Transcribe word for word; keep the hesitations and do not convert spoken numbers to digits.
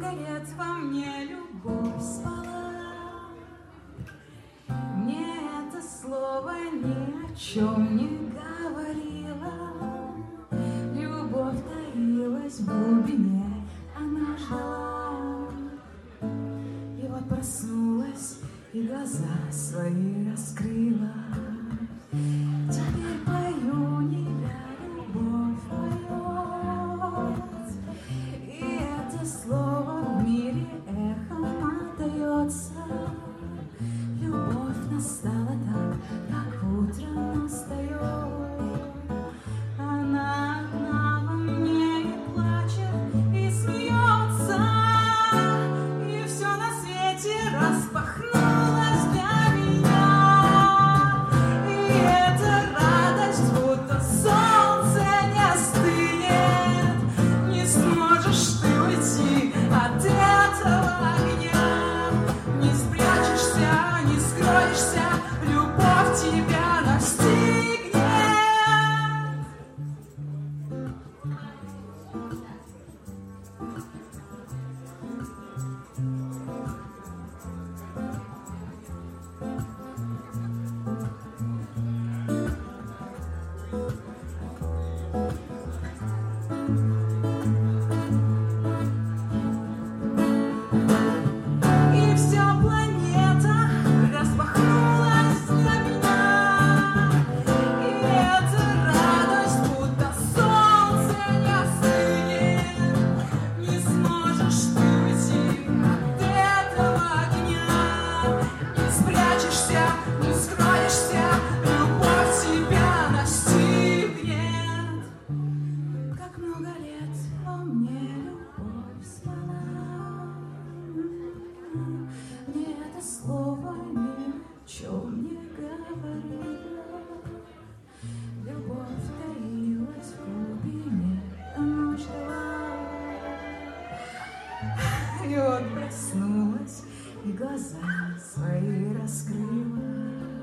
много лет во мне любовь спала. Мне это слово ни о чем не говорило. Любовь таилась в глубине, она ждала. И вот проснулась и глаза свои раскрыла. Теперь пою, тебя любовь поет. И это слово в мире эхом отдается. Любовь настала так, как утром настает. Она одна во мне и плачет, и смеется. И все на свете распахнулось для меня. И эта радость, будто солнце не остынет. Не сможешь ты уйти от этого огня. Не спрячешься, не скроешься, любовь тебя настигнет. И вся планета распахнулась для меня. И эта радость, будто солнце не остынет. Не сможешь ты уйти от этого огня. Не спрячешься, не скроешься, любовь тебя настигнет. Как много лет во мне любовь спала. Мне это слово ни о чем не говорило. Любовь таилась в глубине, она ждала. И вот проснулась и глаза свои раскрыла.